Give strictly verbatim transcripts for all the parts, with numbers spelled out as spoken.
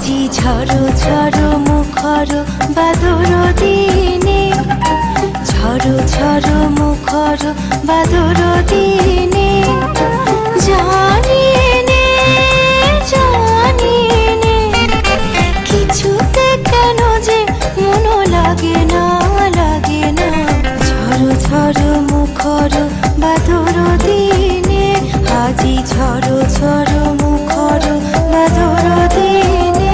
আজি ঝড়ো ঝড়ো মুখর বাদর দিনে, ঝড়ো ঝড়ো মুখর বাদর দিনে, জানি নে জানি নে কিছুতে কেন যে মন লাগে না লাগে না। ঝড়ো ঝড়ো মুখর বাদর দিনে, আজি ঝড়ো ঝড়ো মুখর বাদর দিনে।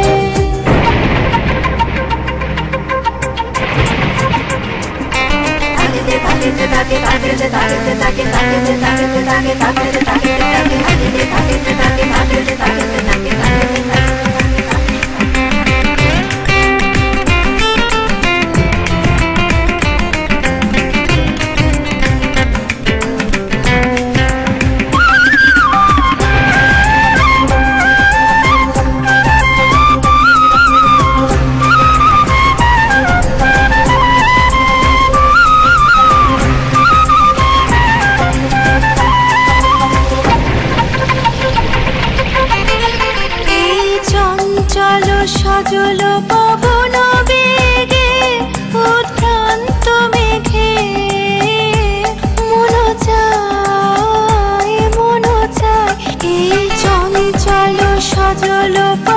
সজল পবন বেগে উদ্ভ্রান্ত মেঘে, মন চায় মন চায় এই চঞ্চল সজল